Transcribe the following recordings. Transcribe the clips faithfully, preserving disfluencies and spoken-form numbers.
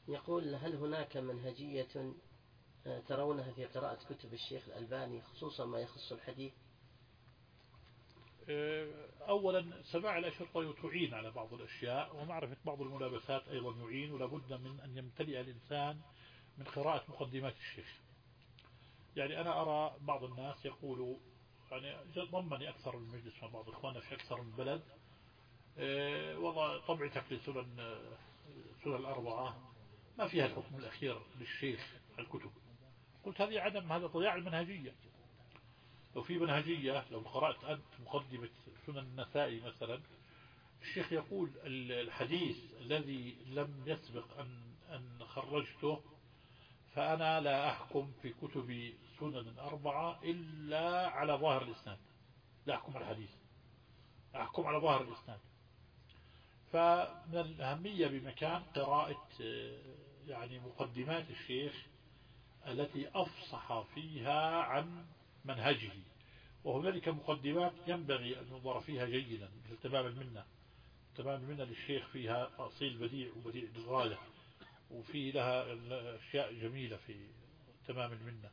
يقول: هل هناك منهجية ترونها في قراءة كتب الشيخ الألباني خصوصا ما يخص الحديث؟ أولا سماع الأشرطة تعين على بعض الأشياء، ومعرفة بعض الملابسات أيضا يعين، ولا بد من أن يمتلئ الإنسان من قراءة مقدمات الشيخ. يعني أنا أرى بعض الناس يقولوا، يعني ضمني أكثر من المجلس مع بعض إخواننا في أكثر من بلد، والله طبعتك لسنن سنن الأربعة ما فيها الحكم الأخير للشيخ على الكتب. قلت هذه عدم، هذا ضياع المنهجية. لو في منهجية، لو قرأت أنت مقدمة سنن النسائي مثلا، الشيخ يقول الحديث الذي لم يسبق أن أن خرجته فأنا لا أحكم في كتب سنن أربعة إلا على ظاهر الإسناد، لا أحكم على الحديث، أحكم على ظاهر الإسناد. فمن الأهمية بمكان قراءة يعني مقدمات الشيخ التي أفصح فيها عن منهجه، وهنالك مقدمات ينبغي أن ننظر فيها جيدا، مثل تمام المنة. تمام المنة للشيخ فيها تأصيل بديع وبديع للغاية، وفي لها أشياء جميلة في تمام المنة.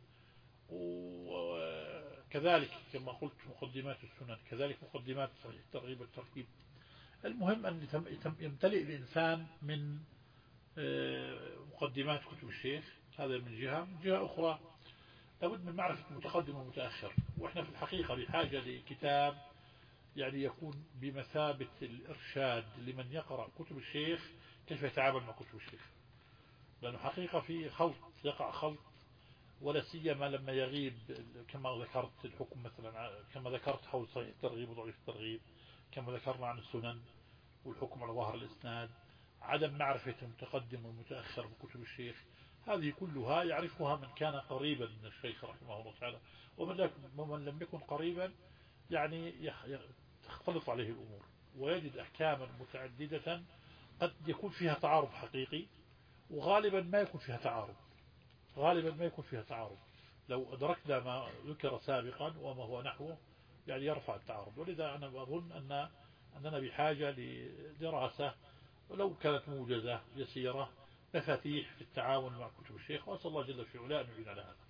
وكذلك كما قلت مقدمات السنن، كذلك مقدمات صحيح الترغيب والترهيب. المهم أن يمتلئ الإنسان من مقدمات كتب الشيخ، هذا من جهة. من جهة أخرى لابد من معرفة المتقدم والمتأخر، وإحنا في الحقيقة بحاجة لكتاب يعني يكون بمثابة الإرشاد لمن يقرأ كتب الشيخ كيف يتعامل مع كتب الشيخ، لأنه حقيقة في خلط، يقع خلط، ولا سيما لما يغيب كما ذكرت الحكم مثلا، كما ذكرت حول صحيح الترغيب وضعيف الترغيب، كما ذكرنا عن السنن والحكم على ظاهر الإسناد، عدم معرفة المتقدم والمتأخر من كتب الشيخ. هذه كلها يعرفها من كان قريبا من الشيخ رحمه الله تعالى، ومن لم يكن قريبا يعني تختلط عليه الأمور ويجد أحكاما متعددة قد يكون فيها تعارض حقيقي، وغالبا ما يكون فيها تعارض، غالبا ما يكون فيها تعارض. لو أدركنا ما ذكر سابقا وما هو نحوه يعني يرفع التعارض. ولذا أنا أظن أن أننا بحاجة لدراسة ولو كانت موجزة يسيرة، مفاتيح في التعاون مع كتب الشيخ، وأسأل الله جل في علاه أن يعين على هذا.